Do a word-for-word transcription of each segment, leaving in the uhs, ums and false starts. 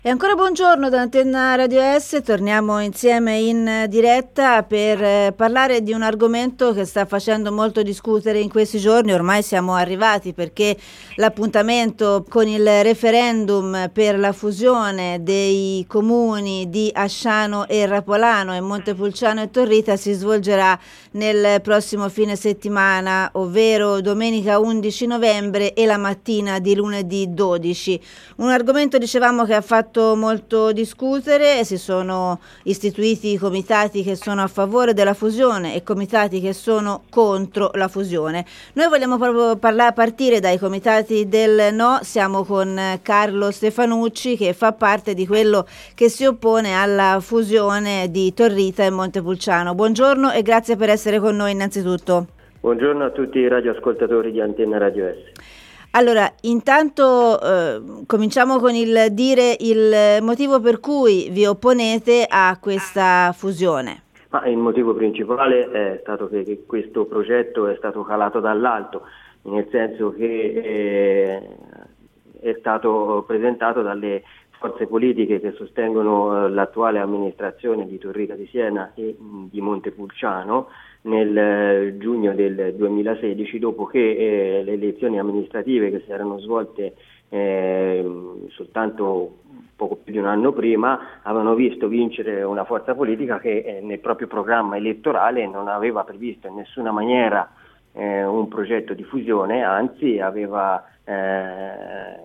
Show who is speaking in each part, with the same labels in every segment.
Speaker 1: E ancora buongiorno da Antenna Radio S, torniamo insieme in diretta per parlare di un argomento che sta facendo molto discutere in questi giorni. Ormai siamo arrivati perché l'appuntamento con il referendum per la fusione dei comuni di Asciano e Rapolano e Montepulciano e Torrita si svolgerà nel prossimo fine settimana, ovvero domenica undici novembre e la mattina di lunedì dodici. Un argomento, dicevamo, che ha fatto molto discutere. Si sono istituiti comitati che sono a favore della fusione e comitati che sono contro la fusione. Noi vogliamo proprio parlare, partire dai comitati del no. Siamo con Carlo Stefanucci, che fa parte di quello che si oppone alla fusione di Torrita e Montepulciano. Buongiorno e grazie per essere con noi innanzitutto.
Speaker 2: Buongiorno a tutti i radioascoltatori di Antenna Radio S.
Speaker 1: Allora, intanto eh, cominciamo con il dire il motivo per cui vi opponete a questa fusione.
Speaker 2: Ma il motivo principale è stato che, che questo progetto è stato calato dall'alto, nel senso che eh, è stato presentato dalle forze politiche che sostengono eh, l'attuale amministrazione di Torrita di Siena e mh, di Montepulciano nel eh, giugno del duemilasedici, dopo che eh, le elezioni amministrative che si erano svolte eh, soltanto poco più di un anno prima avevano visto vincere una forza politica che eh, nel proprio programma elettorale non aveva previsto in nessuna maniera eh, un progetto di fusione, anzi aveva eh,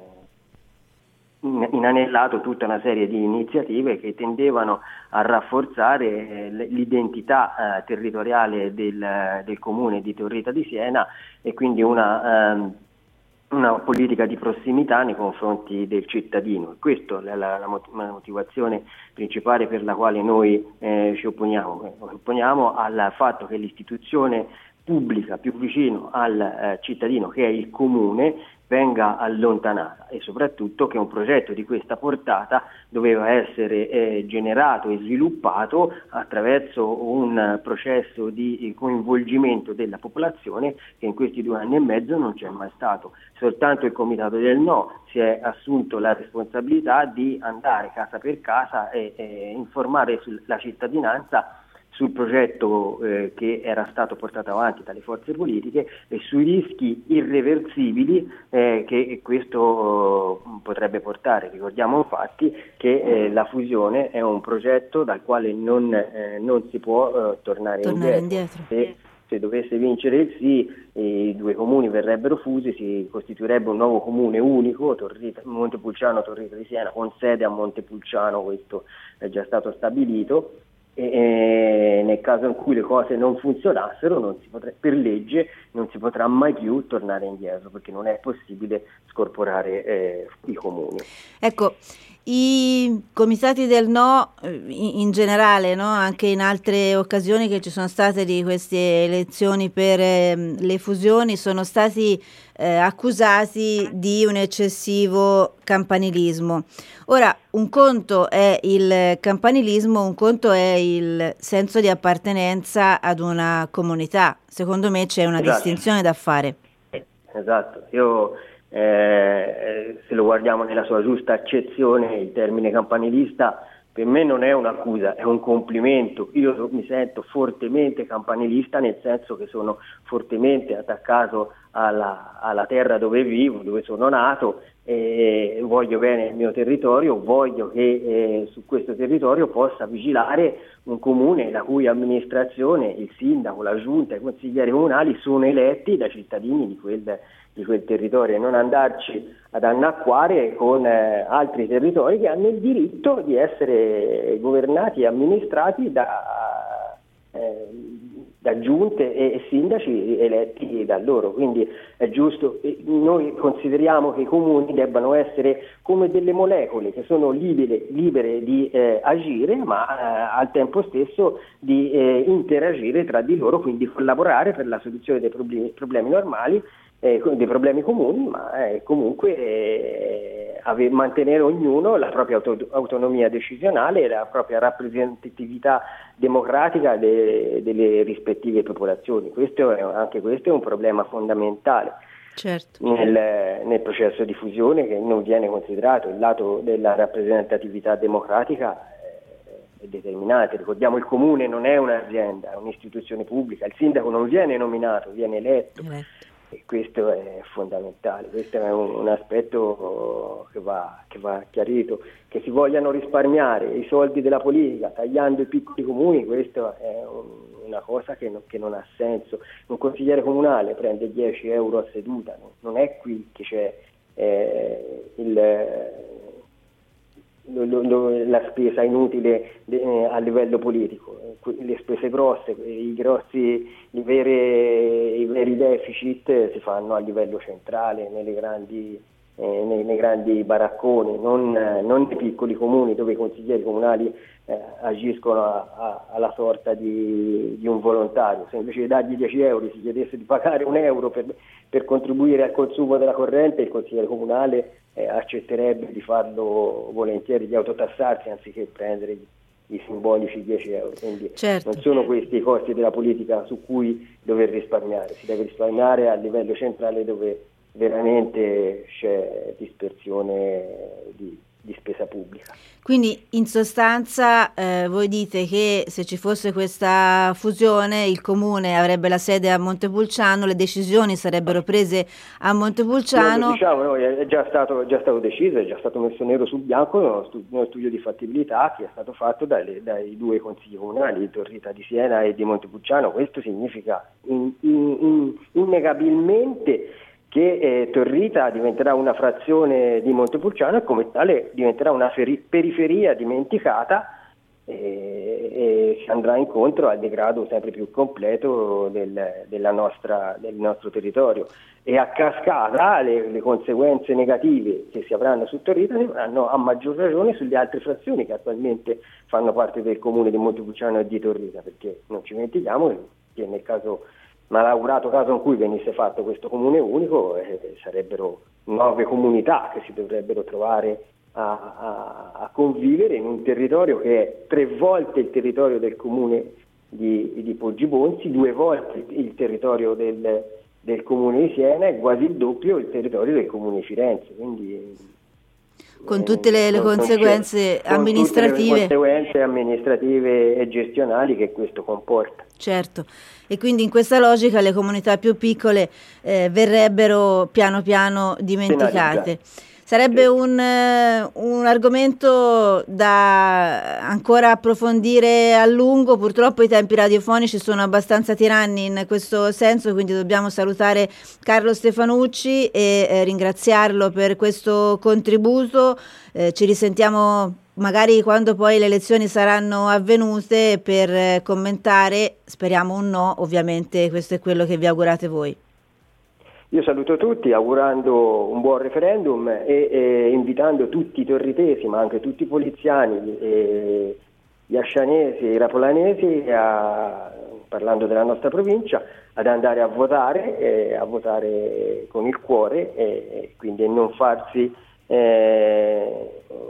Speaker 2: inanellato tutta una serie di iniziative che tendevano a rafforzare eh, l'identità eh, territoriale del, del comune di Torrita di Siena e quindi una, eh, una politica di prossimità nei confronti del cittadino. Questa è la, la, la motivazione principale per la quale noi eh, ci opponiamo. Ci opponiamo al fatto che l'istituzione pubblica più vicino al eh, cittadino, che è il comune, venga allontanata, e soprattutto che un progetto di questa portata doveva essere eh, generato e sviluppato attraverso un processo di coinvolgimento della popolazione che in questi due anni e mezzo non c'è mai stato. Soltanto il Comitato del No si è assunto la responsabilità di andare casa per casa e, e informare la cittadinanza sul progetto eh, che era stato portato avanti dalle forze politiche e sui rischi irreversibili eh, che questo eh, potrebbe portare. Ricordiamo infatti che eh, la fusione è un progetto dal quale non, eh, non si può eh, tornare,
Speaker 1: tornare
Speaker 2: indietro.
Speaker 1: indietro.
Speaker 2: Se, se dovesse vincere il sì, i due comuni verrebbero fusi, si costituirebbe un nuovo comune unico, Torrita, Montepulciano Torrita di Siena, con sede a Montepulciano, questo è già stato stabilito. E nel caso in cui le cose non funzionassero, non si potrà, per legge non si potrà mai più tornare indietro, perché non è possibile scorporare eh, i comuni.
Speaker 1: Ecco, i comitati del no in generale, no? Anche in altre occasioni che ci sono state di queste elezioni per eh, le fusioni, sono stati eh, accusati di un eccessivo campanilismo. Ora, un conto è il campanilismo, un conto è il senso di appartenenza ad una comunità. Secondo me c'è una
Speaker 2: Esatto.
Speaker 1: distinzione da fare.
Speaker 2: Esatto, io eh, se lo guardiamo nella sua giusta accezione, il termine campanilista per me non è un'accusa, è un complimento. Io mi sento fortemente campanilista, nel senso che sono fortemente attaccato alla, alla terra dove vivo, dove sono nato, e voglio bene il mio territorio, voglio che eh, su questo territorio possa vigilare un comune la cui amministrazione, il sindaco, la giunta, i consiglieri comunali sono eletti da cittadini di quel, di quel territorio, e non andarci ad annacquare con eh, altri territori che hanno il diritto di essere governati e amministrati da, eh, da giunte e, e sindaci eletti da loro. Quindi è giusto, noi consideriamo che i comuni debbano essere come delle molecole che sono libere, libere di eh, agire, ma eh, al tempo stesso di eh, interagire tra di loro, quindi collaborare per la soluzione dei problemi, problemi normali, eh, dei problemi comuni, ma eh, comunque eh, ave- mantenere ognuno la propria auto- autonomia decisionale e la propria rappresentatività democratica de- delle rispettive popolazioni. Questo è, anche questo è un problema fondamentale.
Speaker 1: certo.
Speaker 2: nel, nel processo di fusione, che non viene considerato. Il lato della rappresentatività democratica è determinante. Ricordiamo, il comune non è un'azienda, è un'istituzione pubblica, il sindaco non viene nominato, viene eletto, eletto. E questo è fondamentale, questo è un, un aspetto che va, che va chiarito. Che si vogliano risparmiare i soldi della politica tagliando i piccoli comuni, questo è un, una cosa che non, che non ha senso. Un consigliere comunale prende dieci euro a seduta, no? Non è qui che c'è eh, il Lo, lo, la spesa inutile eh, a livello politico, le spese grosse, i grossi, i veri, i veri deficit si fanno a livello centrale, nelle grandi, eh, nei, nei grandi baracconi, non, non nei piccoli comuni dove i consiglieri comunali eh, agiscono a, a, alla sorta di, di un volontario. Se invece di dargli dieci euro si chiedesse di pagare un euro per, per contribuire al consumo della corrente, il consigliere comunale Eh, accetterebbe di farlo volentieri, di autotassarsi anziché prendere i, i simbolici dieci euro. Quindi
Speaker 1: certo.
Speaker 2: Non sono questi i costi della politica su cui dover risparmiare, si deve risparmiare a livello centrale dove veramente c'è dispersione di, di spesa pubblica.
Speaker 1: Quindi in sostanza eh, voi dite che se ci fosse questa fusione il comune avrebbe la sede a Montepulciano, le decisioni sarebbero prese a Montepulciano.
Speaker 2: Non lo diciamo noi, è già stato, già stato deciso, è già stato messo nero su bianco uno studio, uno studio di fattibilità che è stato fatto dai, dai due consigli comunali, di Torrita di Siena e di Montepulciano. Questo significa in, in, in, innegabilmente che eh, Torrita diventerà una frazione di Montepulciano e come tale diventerà una feri- periferia dimenticata e, e si andrà incontro al degrado sempre più completo del, della nostra, del nostro territorio. E a cascata le, le conseguenze negative che si avranno su Torrita si avranno a maggior ragione sulle altre frazioni che attualmente fanno parte del comune di Montepulciano e di Torrita, perché non ci dimentichiamo che nel caso malaugurato caso in cui venisse fatto questo comune unico eh, sarebbero nuove comunità che si dovrebbero trovare a, a, a convivere in un territorio che è tre volte il territorio del comune di, di Poggibonsi, due volte il territorio del, del comune di Siena e quasi il doppio il territorio del comune di Firenze. Quindi
Speaker 1: con tutte le, le conseguenze amministrative.
Speaker 2: Con tutte le conseguenze amministrative e gestionali che questo comporta.
Speaker 1: Certo, e quindi in questa logica le comunità più piccole eh, verrebbero piano piano dimenticate.
Speaker 2: Penalizzate.
Speaker 1: Sarebbe un, un argomento da ancora approfondire a lungo, purtroppo i tempi radiofonici sono abbastanza tiranni in questo senso, quindi dobbiamo salutare Carlo Stefanucci e eh, ringraziarlo per questo contributo. Eh, ci risentiamo magari quando poi le elezioni saranno avvenute per eh, commentare, speriamo un no, ovviamente questo è quello che vi augurate voi.
Speaker 2: Io saluto tutti augurando un buon referendum e, e invitando tutti i torritesi, ma anche tutti i poliziani, e gli ascianesi e i rapolanesi, a, parlando della nostra provincia, ad andare a votare, eh, a votare con il cuore e, e quindi non farsi eh,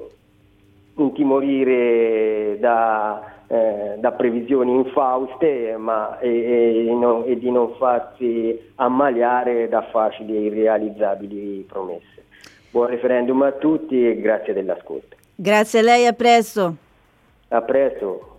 Speaker 2: intimorire da... Eh, da previsioni infauste ma, e, e, non, e di non farsi ammaliare da facili e irrealizzabili promesse. Buon referendum a tutti e grazie dell'ascolto.
Speaker 1: Grazie a lei, a presto.
Speaker 2: A presto.